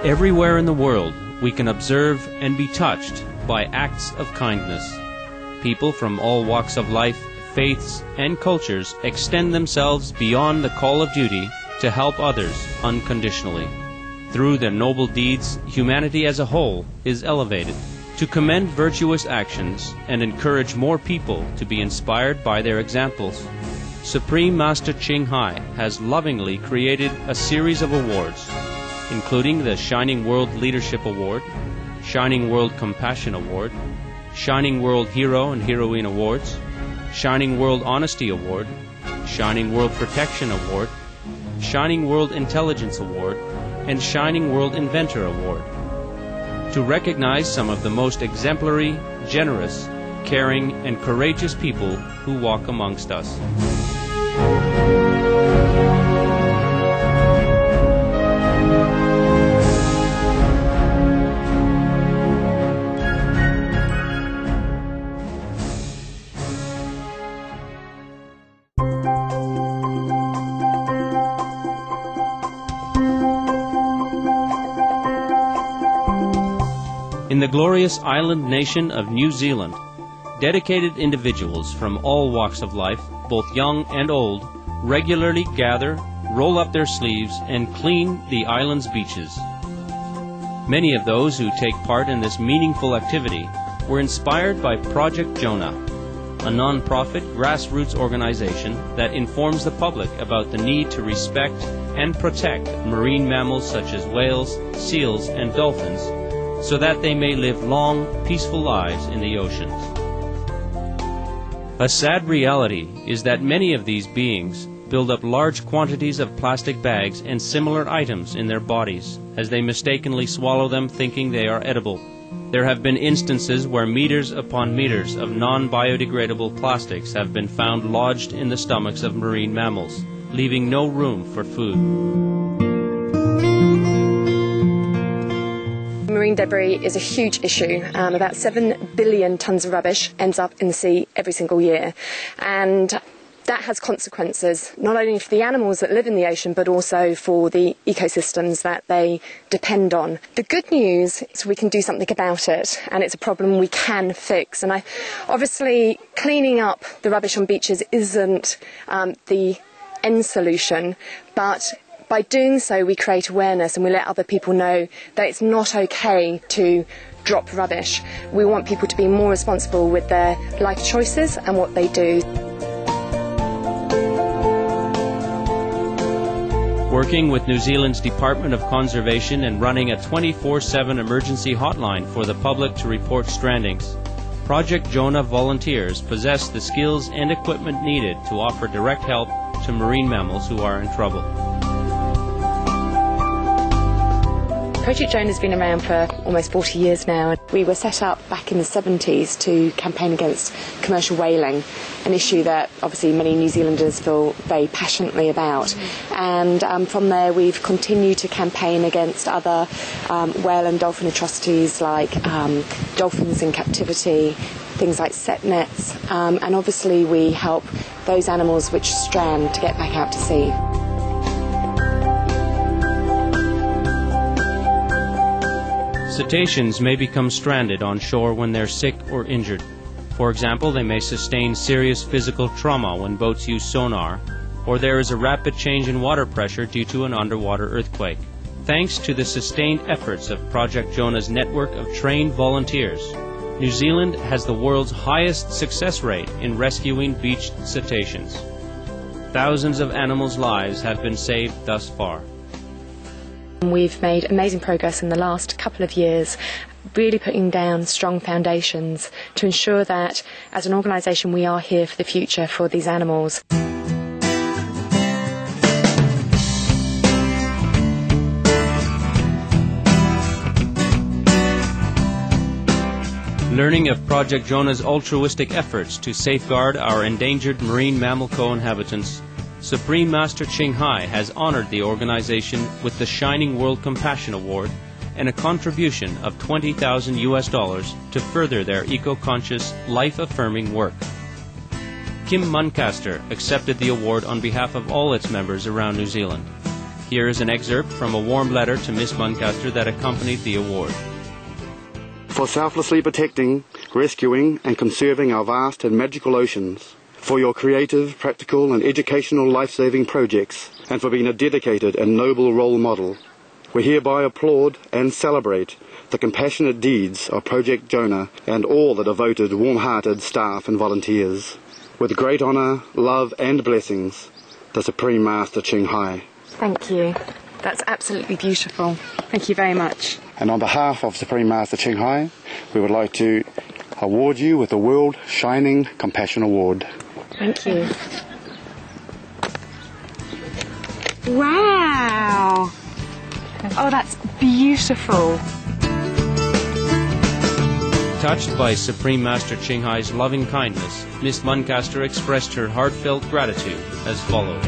Everywhere in the world, we can observe and be touched by acts of kindness. People from all walks of life, faiths, and cultures extend themselves beyond the call of duty to help others unconditionally. Through their noble deeds, humanity as a whole is elevated. To commend virtuous actions and encourage more people to be inspired by their examples, Supreme Master Ching Hai has lovingly created a series of awards, including the Shining World Leadership Award, Shining World Compassion Award, Shining World Hero and Heroine Awards, Shining World Honesty Award, Shining World Protection Award, Shining World Intelligence Award, and Shining World Inventor Award, to recognize some of the most exemplary, generous, caring, and courageous people who walk amongst us. In the glorious island nation of New Zealand, dedicated individuals from all walks of life, both young and old, regularly gather, roll up their sleeves, and clean the island's beaches. Many of those who take part in this meaningful activity were inspired by Project Jonah, a non-profit grassroots organization that informs the public about the need to respect and protect marine mammals such as whales, seals, and dolphins, so that they may live long, peaceful lives in the oceans. A sad reality is that many of these beings build up large quantities of plastic bags and similar items in their bodies as they mistakenly swallow them thinking they are edible. There have been instances where meters upon meters of non-biodegradable plastics have been found lodged in the stomachs of marine mammals, leaving no room for food. Marine debris is a huge issue. About 7 billion tonnes of rubbish ends up in the sea every single year. And that has consequences, not only for the animals that live in the ocean, but also for the ecosystems that they depend on. The good news is we can do something about it, and it's a problem we can fix. And obviously, cleaning up the rubbish on beaches isn't the end solution, but by doing so, we create awareness and we let other people know that it's not okay to drop rubbish. We want people to be more responsible with their life choices and what they do. Working with New Zealand's Department of Conservation and running a 24/7 emergency hotline for the public to report strandings, Project Jonah volunteers possess the skills and equipment needed to offer direct help to marine mammals who are in trouble. Project Jonah has been around for almost 40 years now. We were set up back in the 70s to campaign against commercial whaling, an issue that obviously many New Zealanders feel very passionately about. And from there we've continued to campaign against other whale and dolphin atrocities like dolphins in captivity, things like set nets, and obviously we help those animals which strand to get back out to sea. Cetaceans may become stranded on shore when they're sick or injured. For example, they may sustain serious physical trauma when boats use sonar, or there is a rapid change in water pressure due to an underwater earthquake. Thanks to the sustained efforts of Project Jonah's network of trained volunteers, New Zealand has the world's highest success rate in rescuing beached cetaceans. Thousands of animals' lives have been saved thus far. We've made amazing progress in the last couple of years, really putting down strong foundations to ensure that as an organisation we are here for the future for these animals. Learning of Project Jonah's altruistic efforts to safeguard our endangered marine mammal co-inhabitants, Supreme Master Ching Hai has honored the organization with the Shining World Compassion Award and a contribution of $20,000 to further their eco-conscious, life-affirming work. Kim Muncaster accepted the award on behalf of all its members around New Zealand. Here is an excerpt from a warm letter to Miss Muncaster that accompanied the award. For selflessly protecting, rescuing and conserving our vast and magical oceans, for your creative, practical and educational life-saving projects, and for being a dedicated and noble role model, we hereby applaud and celebrate the compassionate deeds of Project Jonah and all the devoted, warm-hearted staff and volunteers. With great honour, love and blessings, the Supreme Master Ching Hai. Thank you. That's absolutely beautiful. Thank you very much. And on behalf of Supreme Master Ching Hai, we would like to award you with the World Shining Compassion Award. Thank you. Wow! Oh, that's beautiful. Touched by Supreme Master Ching Hai's loving kindness, Miss Muncaster expressed her heartfelt gratitude as follows.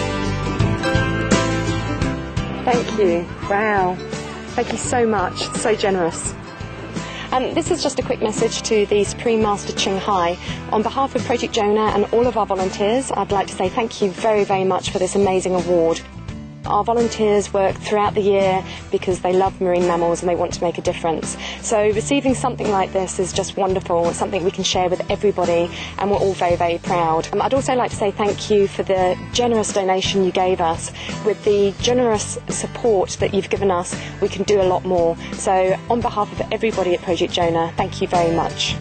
Thank you. Wow. Thank you so much. So generous. This is just a quick message to the Supreme Master Ching Hai. On behalf of Project Jonah and all of our volunteers, I'd like to say thank you very, very much for this amazing award. Our volunteers work throughout the year because they love marine mammals and they want to make a difference. So receiving something like this is just wonderful. It's something we can share with everybody and we're all very, very proud. I'd also like to say thank you for the generous donation you gave us. With the generous support that you've given us, we can do a lot more. So on behalf of everybody at Project Jonah, thank you very much.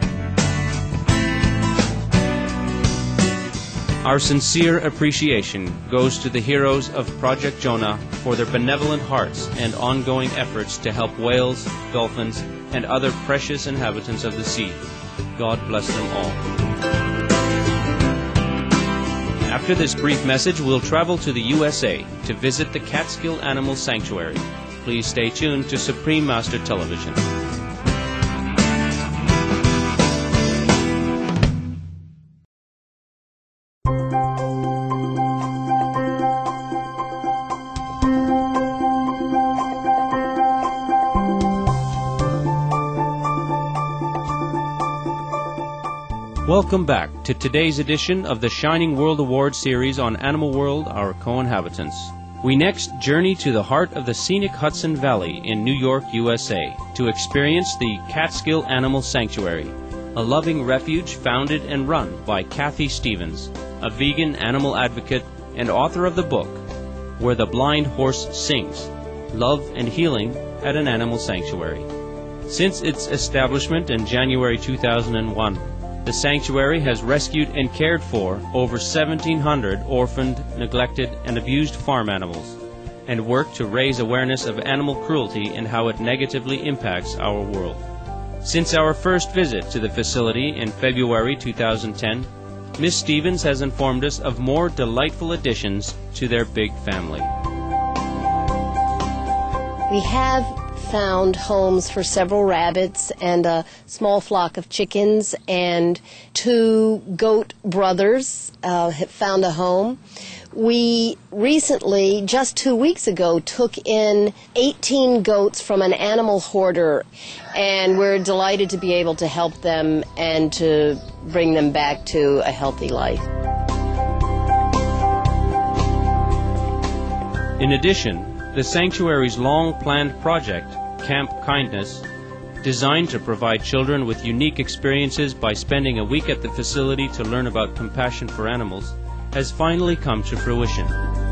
Our sincere appreciation goes to the heroes of Project Jonah for their benevolent hearts and ongoing efforts to help whales, dolphins, and other precious inhabitants of the sea. God bless them all. After this brief message, we'll travel to the USA to visit the Catskill Animal Sanctuary. Please stay tuned to Supreme Master Television. Welcome back to today's edition of the Shining World Award series on Animal World, Our Co-Inhabitants. We next journey to the heart of the scenic Hudson Valley in New York, USA, to experience the Catskill Animal Sanctuary, a loving refuge founded and run by Kathy Stevens, a vegan animal advocate and author of the book, Where the Blind Horse Sings, Love and Healing at an Animal Sanctuary. Since its establishment in January 2001, the sanctuary has rescued and cared for over 1,700 orphaned, neglected, and abused farm animals, and worked to raise awareness of animal cruelty and how it negatively impacts our world. Since our first visit to the facility in February 2010, Ms. Stevens has informed us of more delightful additions to their big family. We have found homes for several rabbits and a small flock of chickens, and 2 goat brothers have found a home. We recently, just 2 weeks ago, took in 18 goats from an animal hoarder, and we're delighted to be able to help them and to bring them back to a healthy life. In addition, the sanctuary's long-planned project, Camp Kindness, designed to provide children with unique experiences by spending a week at the facility to learn about compassion for animals, has finally come to fruition.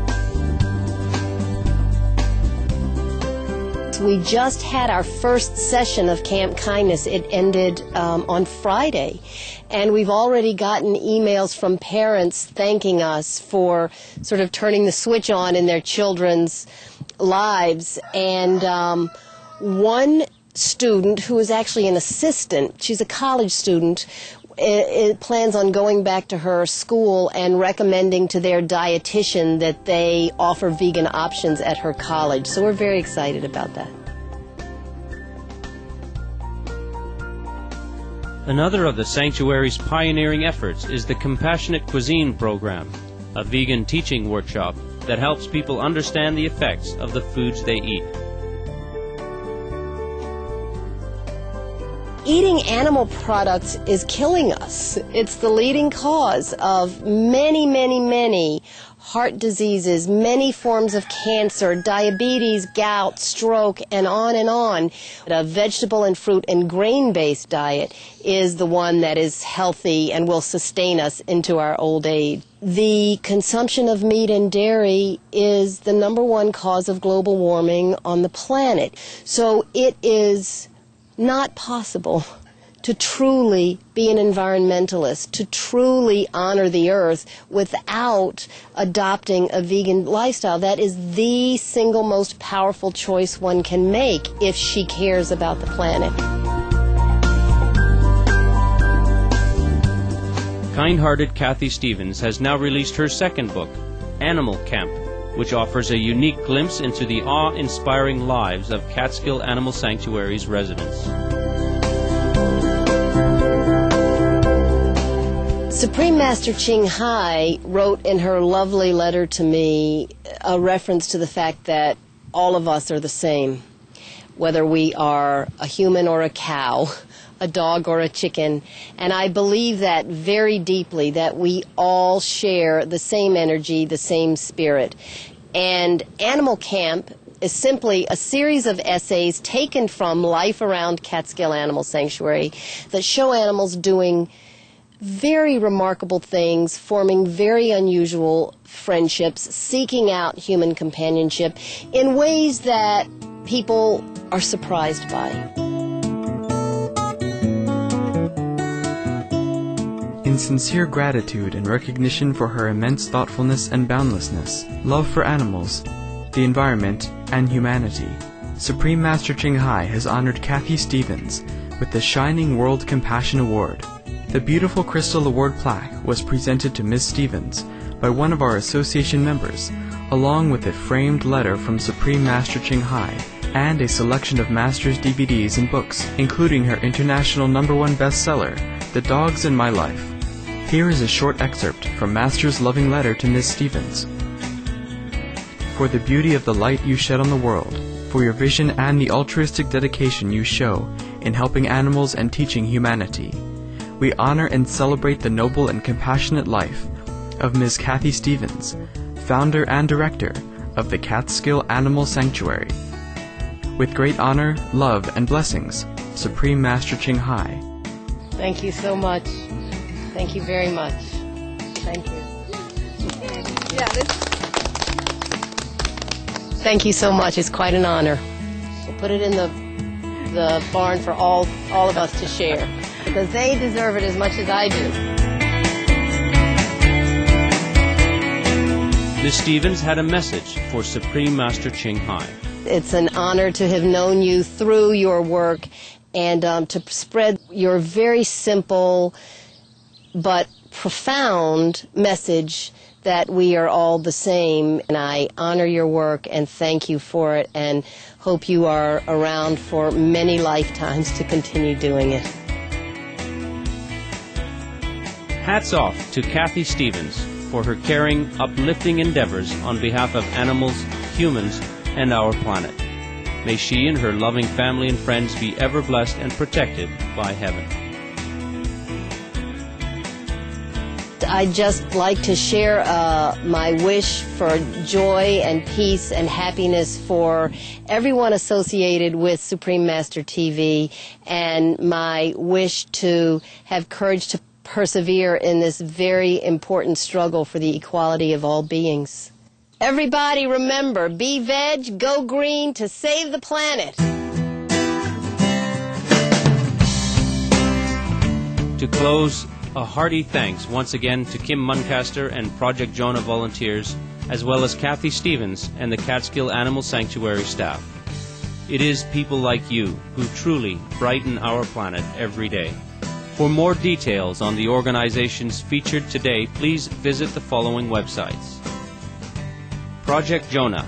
We just had our first session of Camp Kindness. It ended on Friday, and we've already gotten emails from parents thanking us for sort of turning the switch on in their children's lives. And one student, who is actually an assistant, she's a college student, it plans on going back to her school and recommending to their dietitian that they offer vegan options at her college. So we're very excited about that. Another of the sanctuary's pioneering efforts is the Compassionate Cuisine program, a vegan teaching workshop that helps people understand the effects of the foods they eat. Eating animal products is killing us. It's the leading cause of many, many, many heart diseases, many forms of cancer, diabetes, gout, stroke, and on and on. A vegetable and fruit and grain-based diet is the one that is healthy and will sustain us into our old age. The consumption of meat and dairy is the #1 cause of global warming on the planet. So it is not possible to truly be an environmentalist, to truly honor the earth without adopting a vegan lifestyle. That is the single most powerful choice one can make if she cares about the planet. Kind-hearted Kathy Stevens has now released her second book, Animal Camp, which offers a unique glimpse into the awe-inspiring lives of Catskill Animal Sanctuary's residents. Supreme Master Ching Hai wrote in her lovely letter to me a reference to the fact that all of us are the same, whether we are a human or a cow, a dog or a chicken, and I believe that very deeply, that we all share the same energy, the same spirit. And Animal Camp is simply a series of essays taken from life around Catskill Animal Sanctuary that show animals doing very remarkable things, forming very unusual friendships, seeking out human companionship in ways that people are surprised by. In sincere gratitude and recognition for her immense thoughtfulness and boundlessness, love for animals, the environment, and humanity, Supreme Master Ching Hai has honored Kathy Stevens with the Shining World Compassion Award. The beautiful crystal award plaque was presented to Ms. Stevens by one of our association members, along with a framed letter from Supreme Master Ching Hai and a selection of Master's DVDs and books, including her international #1 bestseller, The Dogs in My Life. Here is a short excerpt from Master's loving letter to Ms. Stevens. For the beauty of the light you shed on the world, for your vision and the altruistic dedication you show in helping animals and teaching humanity, we honor and celebrate the noble and compassionate life of Ms. Kathy Stevens, founder and director of the Catskill Animal Sanctuary. With great honor, love, and blessings, Supreme Master Ching Hai. Thank you so much. Thank you very much. Thank you. Thank you so much. It's quite an honor. We'll put it in the barn for all of us to share, because they deserve it as much as I do. Ms. Stevens had a message for Supreme Master Ching Hai. It's an honor to have known you through your work and to spread your very simple but profound message that we are all the same. And I honor your work and thank you for it, and hope you are around for many lifetimes to continue doing it. Hats off to Kathy Stevens for her caring, uplifting endeavors on behalf of animals, humans, and our planet. May she and her loving family and friends be ever blessed and protected by heaven. I'd just like to share my wish for joy and peace and happiness for everyone associated with Supreme Master TV, and my wish to have courage to persevere in this very important struggle for the equality of all beings. Everybody remember, be veg, go green to save the planet. To close, a hearty thanks once again to Kim Muncaster and Project Jonah volunteers, as well as Kathy Stevens and the Catskill Animal Sanctuary staff. It is people like you who truly brighten our planet every day. For more details on the organizations featured today, please visit the following websites. Project Jonah,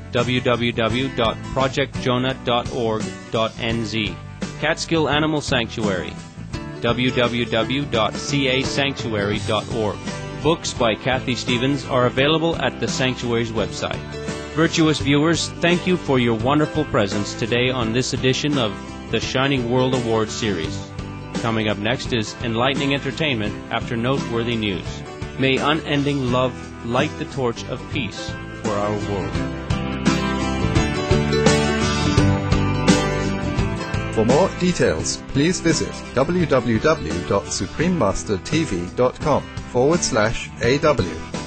www.projectjonah.org.nz. Catskill Animal Sanctuary, www.casanctuary.org. Books by Kathy Stevens are available at the Sanctuary's website. Virtuous viewers, thank you for your wonderful presence today on this edition of the Shining World Award Series. Coming up next is enlightening entertainment after noteworthy news. May unending love light the torch of peace for our world. For more details, please visit www.suprememastertv.com/AW.